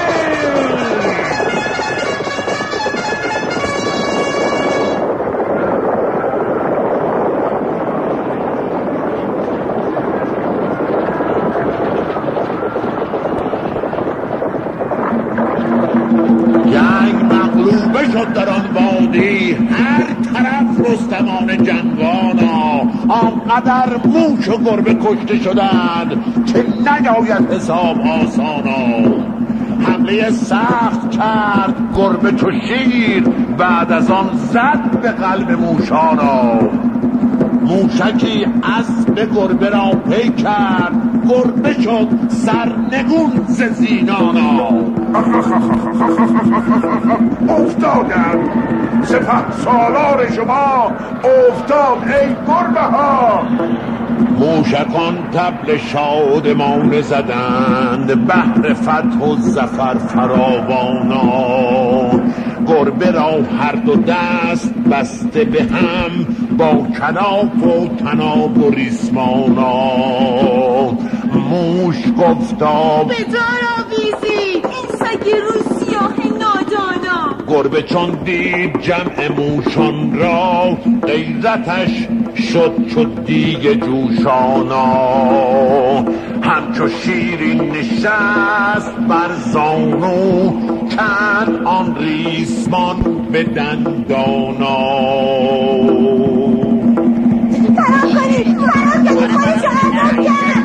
شد در آن وادی، هر طرف رستمان جنگانا، آنقدر موش و گربه کشته شدند که نیاید حساب آسانا. حمله سخت کرد گربه چو شیر، بعد از آن زد به قلب موشانا. موشکی اسب گربه را پی کرد، گربه شد سرنگون ز زینانا. افتادم سپه سالار شما، افتاد ای گربه ها. موشکان طبل شادمانه زدند، بهر فتح و ظفر فراوانا. گربه را هر دو دست بسته به هم، با کناف و طناب و ریسمانا. موش گفتا بدار آویزی این سگ روسیاه نادانا. گربه چون دید جمع موشان را، غیرتش شد چو دیگ جوشانا. همچو شیرین نشست بر زانو، کرد آن ریسمان به دندانا. فرام کنید، فرام کنید، خودشو عذاب کرد.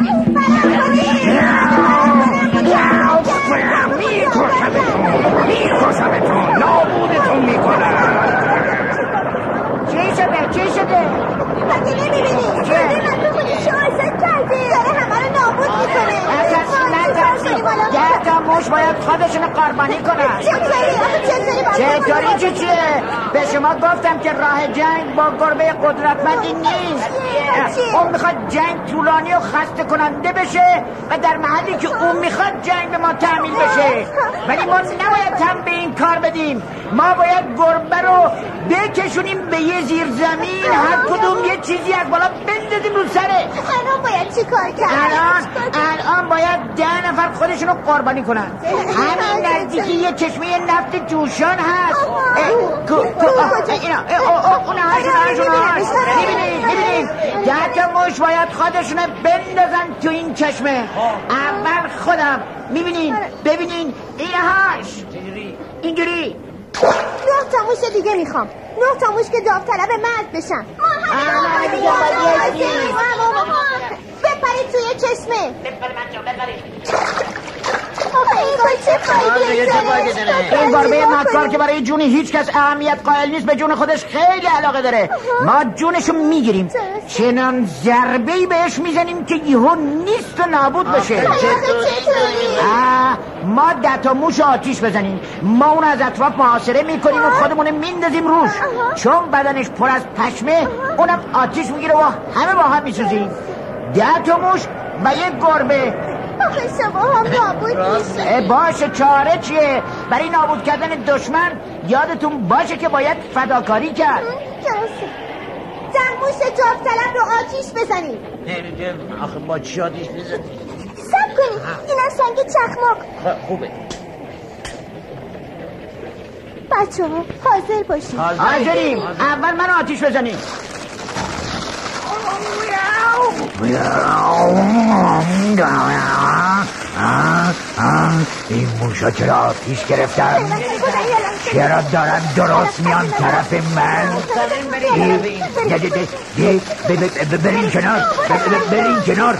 میکشمتون، نابودتون میکنم. چی شده؟ مگه نمیبینی؟ چه؟ من بخونی شازد کرده، داره همه رو نابود میکنه. نترسی 10 تا موش باید خودشون قربانی کنن. چطوری چیه؟ به شما گفتم که راه جنگ با گربه قدرتمندی نیست. اون میخواد جنگ طولانی و خسته کننده بشه و در محلی که اون میخواد جنگ به ما تعمیل بشه. ولی ما نباید هم به این کار بدیم. ما باید گربه رو بکشونیم به یه زیر زمین، هر کدوم یه چیزی از بالا بندازیم رو سره. الان باید چی کار کرد؟ الان باید 10 نفر خودشونو قربانی کنن. همین نزدیکی یه چشمه نفت جوشان هست. میبینید 10 تا موش باید خودشونو بندازن تو این چشمه. اول خودم ببینین اینهاش اینجوری. 9 تا موش دیگه میخوام. 9 تا موش که داوطلب مرد بشن. بپرید توی چشمه. این گربه مکار که برای جون هیچ کس اهمیت قائل نیست، به جون خودش خیلی علاقه داره. ما جونشو میگیریم، چنان ضربه‌ای بهش میزنیم که یهو نیست و نابود بشه. ما 10 تا موش آتیش بزنیم، ما اون از اطراف محاصره میکنیم و خودمون میندازیم روش. چون بدنش پر از پشمه، اونم آتیش میگیره و همه با هم میسوزیم. 10 تا موش و یک گربه. آخه شما هم نابود میشه. باشه، چاره چیه؟ برای نابود کردن دشمن یادتون باشه که باید فداکاری کرد. درسته. 10 موش داوطلب رو آتیش بزنیم. آخه با چی آتیش بزنیم؟ سب کنید، این از سنگ چخماق. خوبه. بچه ها حاضر باشید. حاضریم. اول من آتیش بزنیم. این موشا چرا آتیش گرفتن؟ چرا دارن درست میان طرف من؟ برین کنار.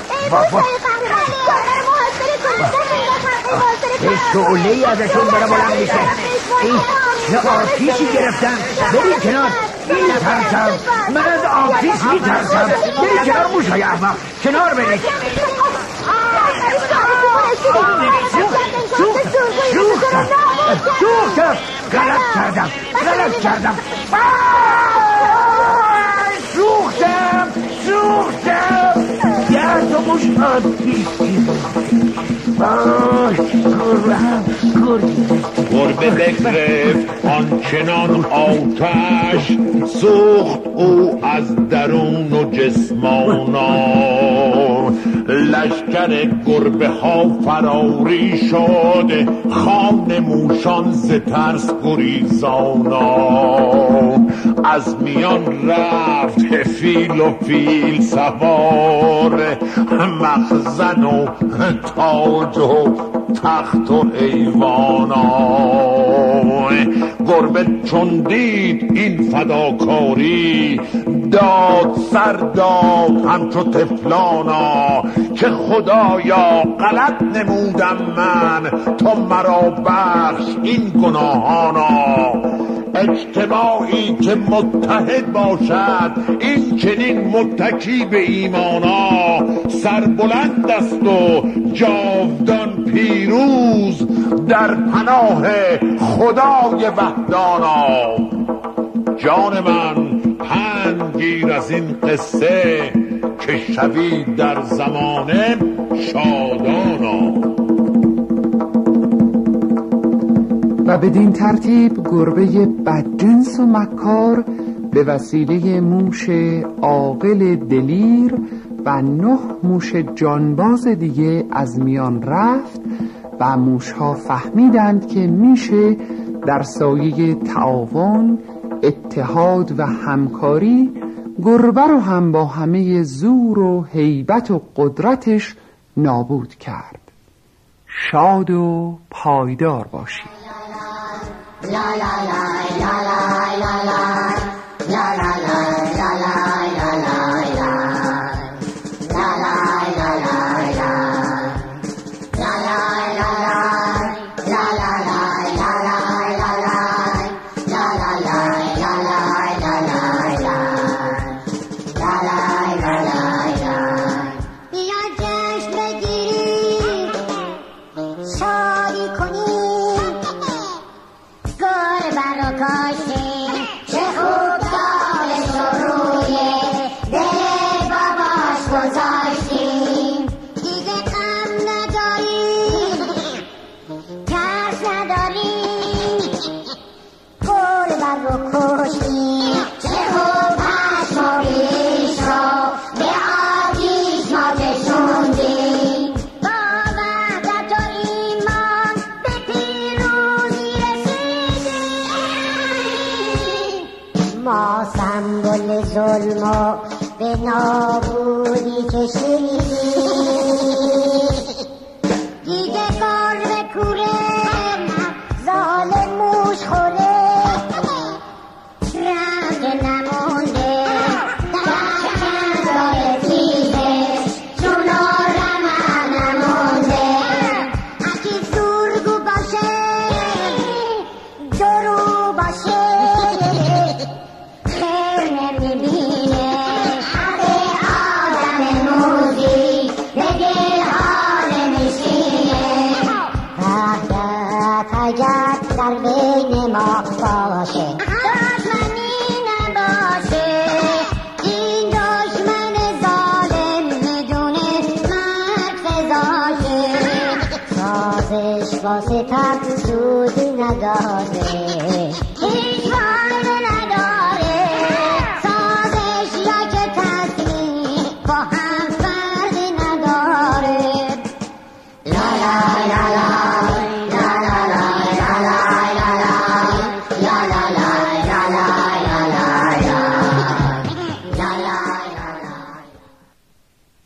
به شعله ازشون داره بلند میشه. چه آتیشی گرفتن. برین کنار. این ترسم من از آتیش میترسم. برید کنار موشای احمق، کنار برید. سوختم. غلط کردم. سوختم. یه تو موش عادی. گربه بگرفت آنچنان آتش، سوخت او از درون و جسمانا. لشکر گربه ها فراری شد، خان موشان ز ترس گریزانا. از میان رفت فیل و فیل سوار، مخزن و تاج و تخت و ایوانا. گربه چون دید این فداکاری، داد سر داد همچو تفلانا. که خدایا غلط نمودم من، تو مرا بخش این گناهانا. اجتماعی که متحد باشد این چنین متکی به ایمانا. سربلند است و جاودان پیروز، در پناه خدای وحدانا. جان من پند گیر از این قصه، که شوی در زمانه شادانا. و بدین ترتیب گربه بدجنس و مکار به وسیله موش عاقل دلیر و 9 موش جانباز دیگه از میان رفت و موشها فهمیدند که میشه در سایه تعاون، اتحاد و همکاری گربه رو هم با همه زور و هیبت و قدرتش نابود کرد. شاد و پایدار باشید. La la la la la la la la la la la la la la la la la ظلم و به نابودی کشیدی دیگه کار به کوره ظالم موش خوره رنگ نمونده در کنزای تیزش چون رمه نمونده اکی زورگو باشه درو باشه در بین ما باشه دشمنی نباشه این دشمن ظالم میدونه مرد فضاشه سازش با ستم سودی نداره هیچ